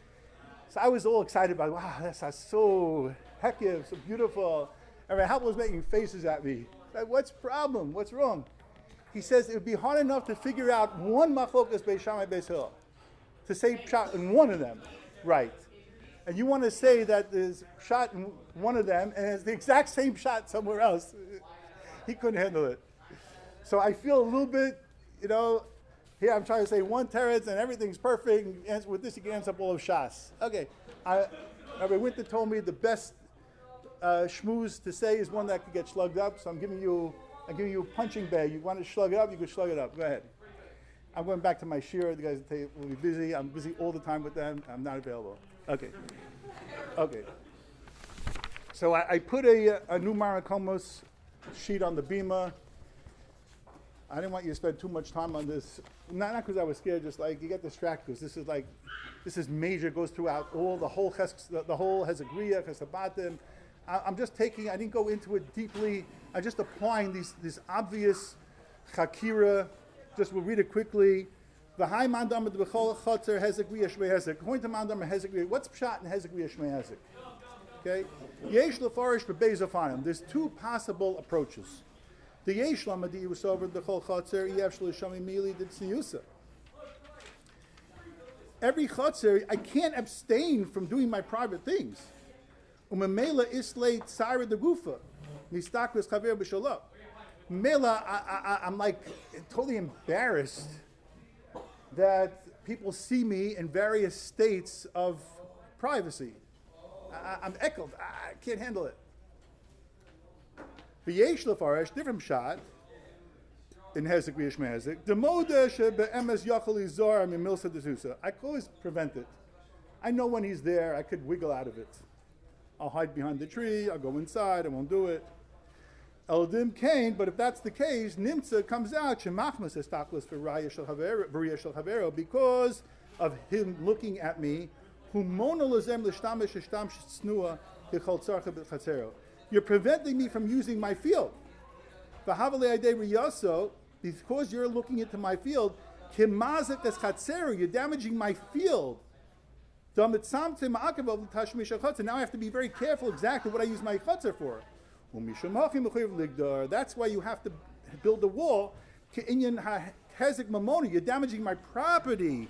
So I was all excited about, wow, that's, that's so hekiv, so beautiful. And Rabbi Halpern was making faces at me. Like, what's the problem? What's wrong? He says it would be hard enough to figure out one machlokas Beis Shammai, Beis Hillel, to say shot in one of them, right? And you want to say that there's shot in one of them and it's the exact same shot somewhere else. He couldn't handle it. So I feel a little bit, you know, here I'm trying to say one teretz and everything's perfect. And with this, you can answer up all of Shas. Okay. I, Rabbi Winter told me the best uh, shmooze to say is one that could get slugged up. So I'm giving you, I'm giving you a punching bag. You want to slug it up, you can slug it up. Go ahead. I'm going back to my shira. The guys will be busy. I'm busy all the time with them. I'm not available. Okay. Okay. So I, I put a, a new Marakomos sheet on the Bima. I didn't want you to spend too much time on this. Not because I was scared, just like you get distracted because this is like, this is major, goes throughout all the whole ches, the, the whole Hezekriya, Chesabatim. I'm just taking, I didn't go into it deeply. I'm just applying these, these obvious Chakira. Just we'll read it quickly. V'hai mandam b'chol chotzer hezekriya shmei hezek. According to mandam hezekriya, what's pshat in hezekriya shmei hezek? Okay. Yesh lefarish b'beizafanim. There's two possible approaches. The yesh lamadi was over the chol chotzer yesh l'shami mili did siyusa. every chotzer, I can't abstain from doing my private things. Umemela islay tsara de gufa, nistakvis chaver b'shalom. Mela, I, I, I'm like totally embarrassed that people see me in various states of privacy. I, I'm eckled. I can't handle it. V'yesh lefarish, different shot in Hezek v'yesh mehezek. Demoda shebe'emes yachal izor mimilsa desusa. I can always prevent it. I know when he's there. I could wiggle out of it. I'll hide behind the tree. I'll go inside. I won't do it. Eldim Cain, but if that's the case, Nimtza comes out, Shemachmas estaklis for Raya Shel Havero, because of him looking at me, you're preventing me from using my field. Because you're looking into my field, you're damaging my field. Now I have to be very careful exactly what I use my chutzner for. That's why you have to build a wall. You're damaging my property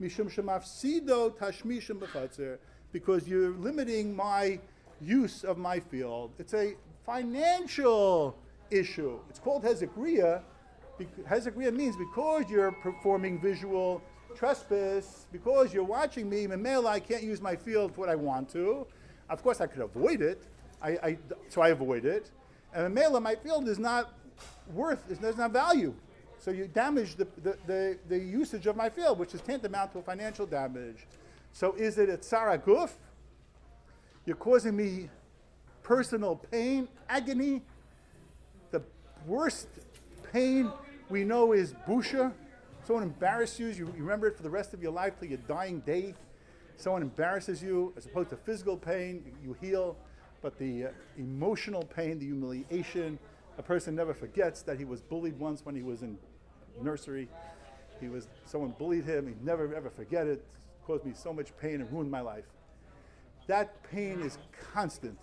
because you're limiting my use of my field. It's a financial issue. It's called Hezekriya. Hezekriya means because you're performing visual trespass, because you're watching me, Memela, I can't use my field for what I want to. Of course, I could avoid it. I, I, so I avoid it. And Mela, my field is not worth, it doesn't have value. So you damage the, the, the, the usage of my field, which is tantamount to a financial damage. So is it a tzara guf? You're causing me personal pain, agony. The worst pain we know is busha. Someone embarrasses you, you remember it for the rest of your life till your dying day. Someone embarrasses you, as opposed to physical pain, you heal. But the uh, emotional pain, the humiliation, a person never forgets that he was bullied once when he was in nursery. He was, someone bullied him, he never ever forget it. It caused me so much pain and ruined my life. That pain is constant.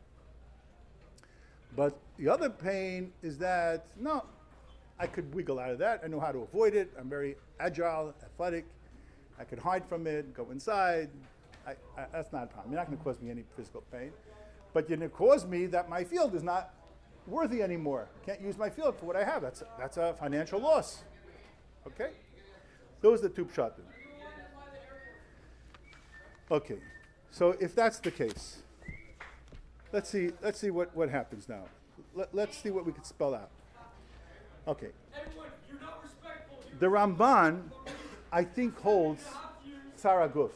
But the other pain is that, no, I could wiggle out of that. I know how to avoid it. I'm very agile, athletic. I could hide from it, go inside. I, I, that's not a problem. You're not going to cause me any physical pain. But you're going to cause me that my field is not worthy anymore. Can't use my field for what I have. That's a, that's a financial loss. Okay? Those are the two pshatim. Okay. So if that's the case, let's see let's see what, what happens now. Let, let's see what we could spell out. Okay. The Ramban, I think, holds tzara guf.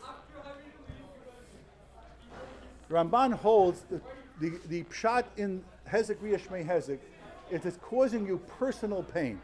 Ramban holds the, the, the pshat in Hezek Riya Shmei Hezek, it is causing you personal pain.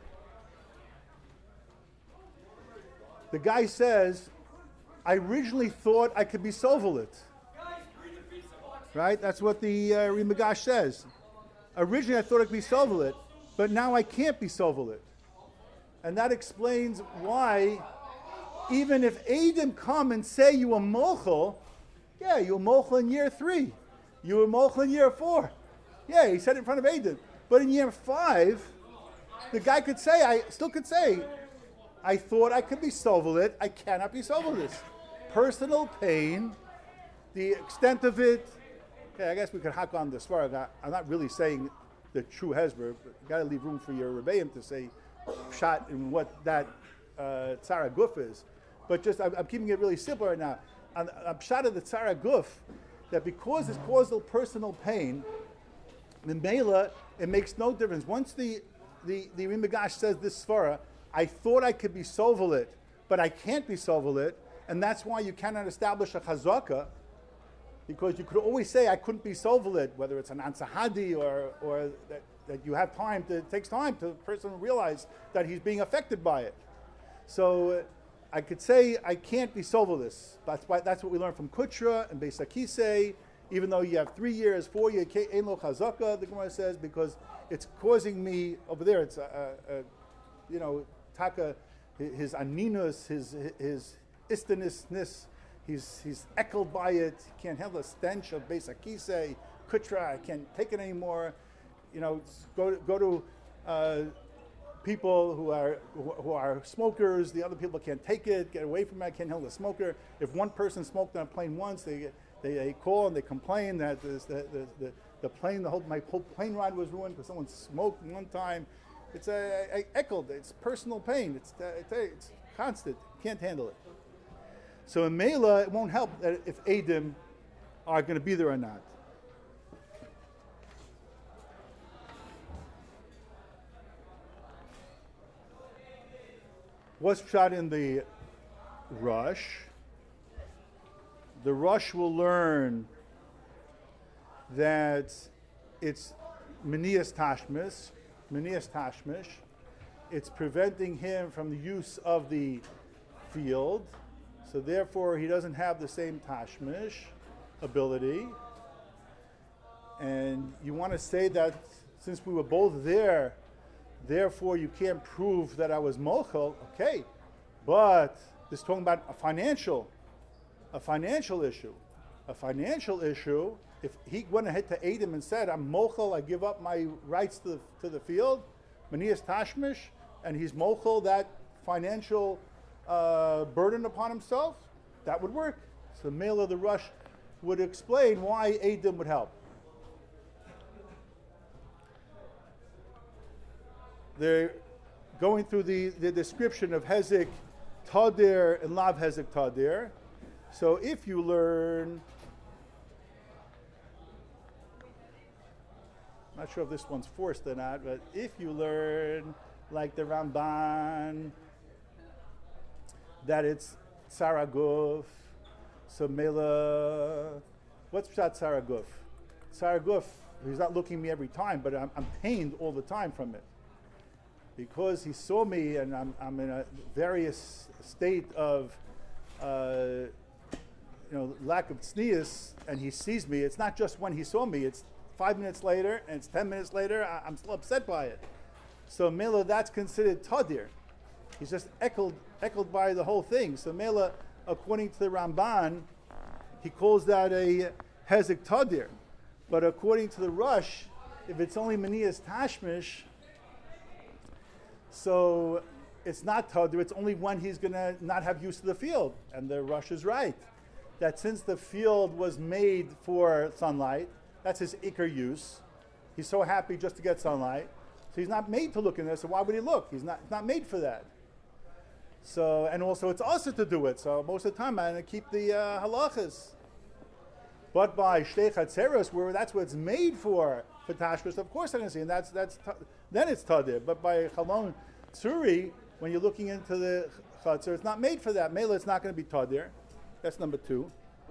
The guy says, I originally thought I could be sovelit. Right? That's what the uh, Rimagash says. Originally I thought I could be sovelit, but now I can't be sovelit. And that explains why, even if Eidim come and say you were mochel, yeah, you were mochel in year three. You were mochel in year four. Yeah, he said it in front of Eidim. But in year five, the guy could say, I still could say, I thought I could be sovelit, I cannot be sovelit. Personal pain, the extent of it, okay, I guess we could hack on the svara. I'm not really saying the true hezber, but you got to leave room for your rebbeim to say shot in what that uh, tzara guf is. But just, I'm, I'm keeping it really simple right now. I'm, I'm shot of the tzara guf, that because it's causal personal pain, the mela, it makes no difference. Once the the the Rimagash says this svara, I thought I could be sovelit, but I can't be sovelit, and that's why you cannot establish a chazaka, because you could always say I couldn't be sovelit, whether it's an ansahadi or or that, that you have time to, it takes time to the person to realize that he's being affected by it. So uh, I could say I can't be sovelis. That's why that's what we learned from Kutra and Beis Akisei. Even though you have three years, four years, ein lo chazaka, the Gemara says, because it's causing me over there. It's a, a, a you know, taka, his aninus, his his istanisness. He's he's eckled by it. He can't handle the stench of Beis Akisei, Kutra. I can't take it anymore. You know, go to, go to uh, people who are who, who are smokers. The other people can't take it, get away from it, can't handle the smoker. If one person smoked on a plane once, they they, they call and they complain that this, the, the, the the plane, the whole my whole plane ride was ruined because someone smoked one time. It's a, a, a eckled. It's personal pain. It's it's, it's constant. Can't handle it. So in Mela, it won't help that if Eidim are going to be there or not. What's shot in the Rush? The Rush will learn that it's Menias Tashmish, Menias Tashmish. It's preventing him from the use of the field, so therefore he doesn't have the same Tashmish ability. And you want to say that since we were both there, therefore you can't prove that I was mochel, okay. But this is talking about a financial, a financial issue. A financial issue, if he went ahead to Eidim and said, I'm mochel, I give up my rights to the, to the field, Manias Tashmish, and he's mochel that financial uh, burden upon himself, that would work. So Mela of the Rush would explain why Eidim would help. They're going through the, the description of Hezek Tadir and Lav Hezek Tadir. So if you learn, I'm not sure if this one's forced or not, but if you learn, like the Ramban, that it's Saraguf, so Mela, what's Pshat Saraguf? Saraguf, he's not looking at me every time, but I'm, I'm pained all the time from it. Because he saw me and I'm, I'm in a various state of uh, you know, lack of tznius, and he sees me, it's not just when he saw me, it's five minutes later and it's ten minutes later, I, I'm still upset by it. So Mela, that's considered tadir. He's just eckled, eckled by the whole thing. So Mela, according to the Ramban, he calls that a hezek tadir. But according to the Rush, if it's only Manias Tashmish, so it's not tadir, it's only when he's going to not have use of the field. And the Rush is right. That since the field was made for sunlight, that's his ikar use. He's so happy just to get sunlight. So he's not made to look in there, so why would he look? He's not, not made for that. So, and also it's also to do it. So most of the time I'm going to keep the uh, halachas. But by Shtei Chatzeros, where that's what it's made for, for Tashmish, of course I'm going to see, and that's, that's then it's tadir. But by Chalon Tsuri, when you're looking into the Chatzer, it's not made for that. Mela, it's not going to be tadir. That's number two.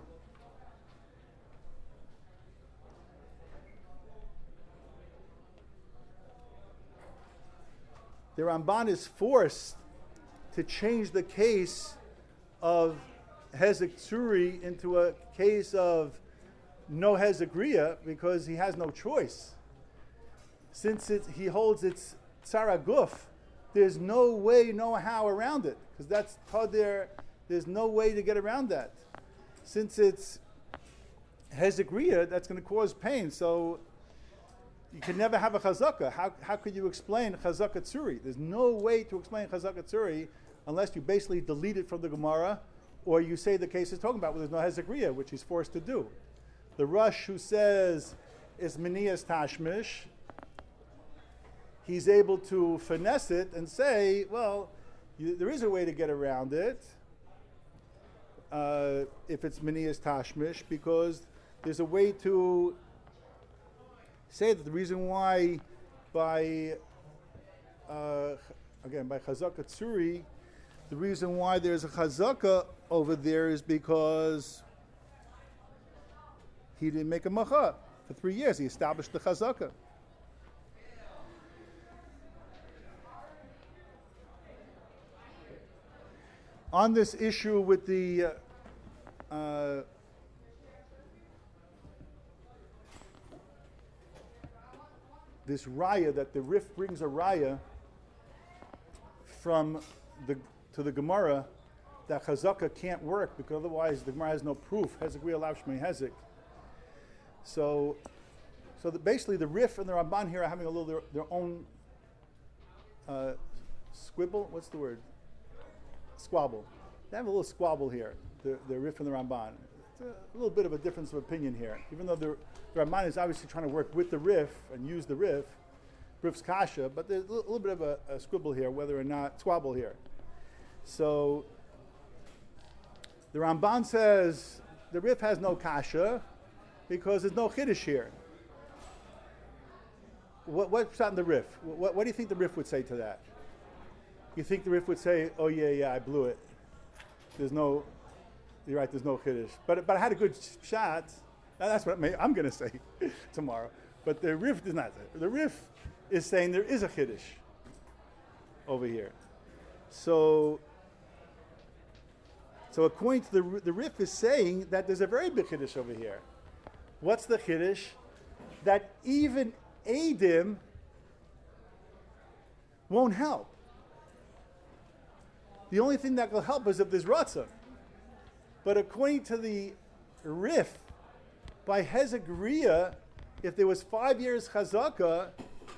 The Ramban is forced to change the case of Hezek Tsuri into a case of no Hezek Riya because he has no choice. Since it, he holds its Tzara Guf, there's no way, no how around it because that's Tadir. There's no way to get around that. Since it's Hezek Riya, that's going to cause pain. So you can never have a chazaka. How how could you explain chazaka tzuri? There's no way to explain chazaka tzuri unless you basically delete it from the Gemara, or you say the case is talking about where there's no hezek riya, which he's forced to do. The Rush who says it's Menias Tashmish, he's able to finesse it and say, well, you, there is a way to get around it uh, if it's Menias Tashmish, because there's a way to say that the reason why by, uh, again, by Chazaka Tsuri, the reason why there's a Chazaka over there is because he didn't make a Macha for three years. He established the Chazaka. On this issue with the uh, uh, this raya, that the Rif brings a raya from the to the Gemara, that Chazaka can't work because otherwise the Gemara has no proof. Hezek Riya Lav Shmei Hezek. So, so the, basically the Rif and the Ramban here are having a little their, their own uh, squibble. What's the word? Squabble. They have a little squabble here. The the Rif and the Ramban. It's a, a little bit of a difference of opinion here. Even though the, the Ramban is obviously trying to work with the Rif and use the Rif, Rif's kasha, but there's a little, little bit of a, a squibble here, whether or not squabble here. So the Ramban says the Rif has no kasha because there's no chiddush here. What, what's on the Rif? What, what do you think the Rif would say to that? You think the Rif would say, "Oh yeah, yeah, I blew it. There's no, you're right. There's no chiddush." But but I had a good shot. Now that's what I'm going to say tomorrow. But the Rif does not say. The Rif is saying there is a chiddush over here. So. So according to the the Rif is saying that there's a very big chiddush over here. What's the chiddush? That even Eidim won't help. The only thing that will help is if there's Ratzah. But according to the Rif, by Hezekriya, if there was five years Chazakah,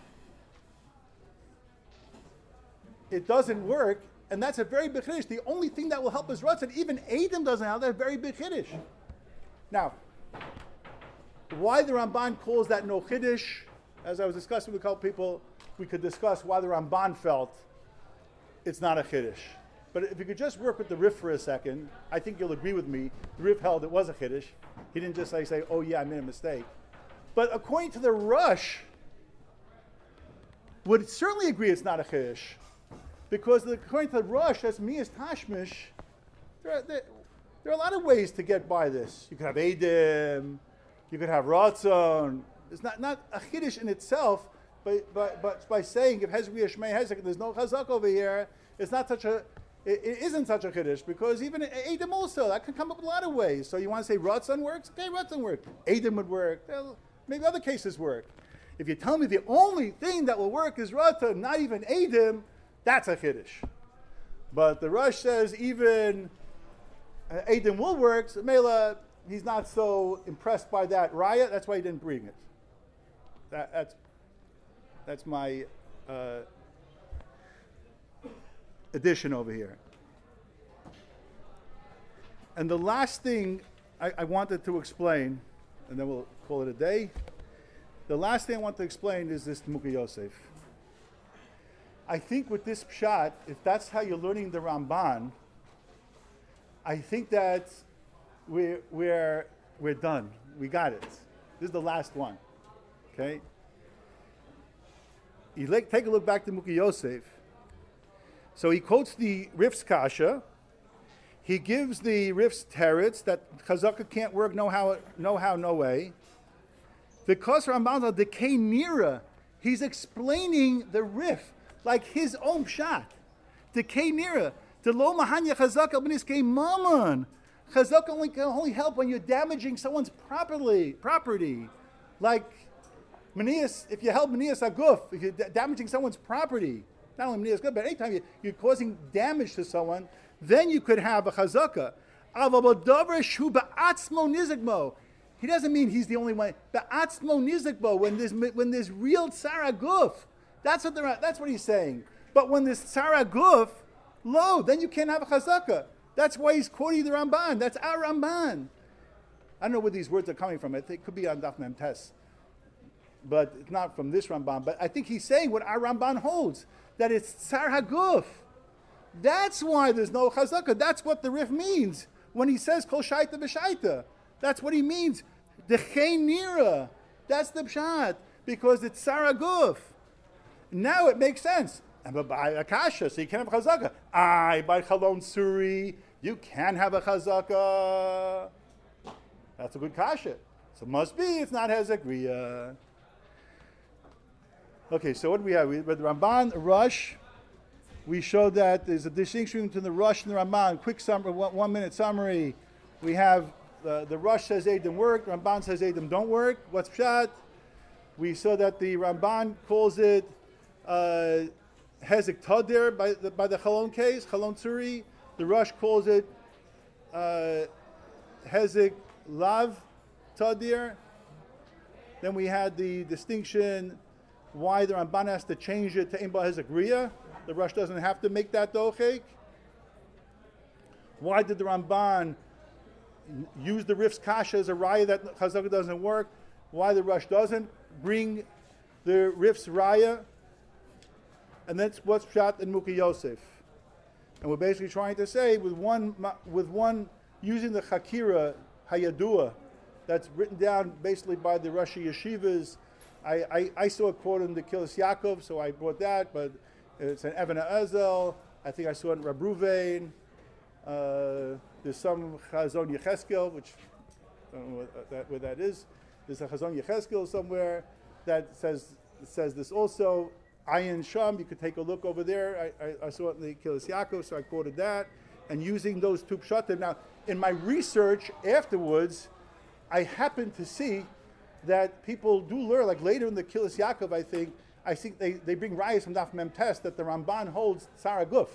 it doesn't work, and that's a very big chiddush. The only thing that will help is Ratzah. Even Eidim doesn't have that very big chiddush. Now, why the Ramban calls that no chiddush? As I was discussing with a couple people, we could discuss why the Ramban felt it's not a chiddush. But if you could just work with the Rif for a second, I think you'll agree with me. The Rif held it was a chiddush. He didn't just like say, "Oh yeah, I made a mistake." But according to the Rush, would certainly agree it's not a chiddush, because the, according to the Rush, that's Mias Tashmish. There are, there, there are a lot of ways to get by this. You could have Eidim, you could have Ratzon. It's not, not a chiddush in itself, but, but, but by saying if Hezekriya Shmei Hezek, there's no chazak over here, it's not such a, it, it isn't such a chiddush, because even Eidim also, that can come up with a lot of ways. So you want to say Ratzon works? Okay, Ratzon works. Eidim would work. Maybe other cases work. If you tell me the only thing that will work is Ratzon, not even Eidim, that's a chiddush. But the Rush says even uh, Eidim will work, so Mela, he's not so impressed by that raya, that's why he didn't bring it. That, that's that's my uh, addition over here. And the last thing I, I wanted to explain, and then we'll call it a day. The last thing I want to explain is this Mukha Yosef. I think with this pshat, if that's how you're learning the Ramban, I think that we're we're we're done. We got it. This is the last one. Okay. You like, take a look back to Mukha Yosef. So he quotes the Rif's kasha. He gives the Rif's teretz that Chazakah can't work, no how, no how, no way. Because Ramban decay nira, he's explaining the Rif like his own pshat. Decay nira, the lo mahanya Chazakah b'niskei mammon. Chazakah only can only help when you're damaging someone's property. Property, like. Manias, if you help Manias Aguf, if you're da- damaging someone's property, not only Manias Aguf, but anytime you, you're causing damage to someone, then you could have a chazakah. He doesn't mean he's the only one. Ba'atzmo nizikbo, when there's when there's real tzara guf, that's what they're, that's what he's saying. But when there's tzara guf, lo, then you can't have a chazakah. That's why he's quoting the Ramban. That's our Ramban. I don't know where these words are coming from. It could be on Daf Mem Tes. But it's not from this Ramban. But I think he's saying what our Ramban holds, that it's Tsar HaGuf. That's why there's no Chazakah. That's what the Rif means when he says Kol Shaita B'Shaita. That's what he means. Dechei Nira. That's the Pshat. Because it's Tsar HaGuf. Now it makes sense. But by Akasha, so you can't have a Chazakah. I, by Chalon Suri, you can have a Chazakah. That's a good Kasha. So it must be, it's not Hezekriya. Okay, so what do we have? We read the Ramban, Rush. We showed that there's a distinction between the Rush and the Ramban. Quick summary, one, one minute summary. We have uh, the Rush says Eidim work, Ramban says Eidim don't work. What's Pshat? We saw that the Ramban calls it uh, Hezek Tadir by the, by the Chalon case, Chalon Tzuri. The Rush calls it uh, Hezek Lav Tadir. Then we had the distinction why the Ramban has to change it to Ein Ba Hezek Riyah. The Rosh doesn't have to make that dochek. Why did the Ramban use the Rif's Kasha as a raya that Chazaka doesn't work? Why the Rosh doesn't bring the Rif's raya? And that's what's Pshat in Mukhi Yosef. And we're basically trying to say with one, with one using the Chakira Hayadua that's written down basically by the Rashi Yeshivas. I, I, I saw a quote in the Kilis Yaakov, so I brought that, but it's an Evan Ezel. I think I saw it in Rab Ruvain. Uh, there's some Chazon Yecheskel, which I don't know what that, where that is. There's a Chazon Yecheskel somewhere that says says this also. Ayin Sham, you could take a look over there. I, I, I saw it in the Kilis Yaakov, so I quoted that. And using those two pshatim. Now, in my research afterwards, I happened to see that people do learn, like later in the Kilis Yaakov, I think, I think they, they bring rayas from Daf Mem Tes that the Ramban holds Tzara Guf.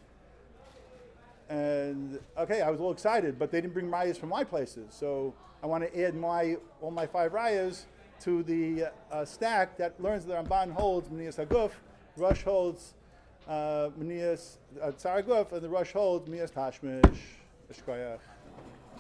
And, okay, I was all excited, but they didn't bring rayas from my places. So I want to add my all my five rayas to the uh, stack that learns that the Ramban holds Menias Haguf, Rosh holds uh, Menias uh, Tzara Guf, and the Rosh holds Menias Tashmish. Eshkoyach.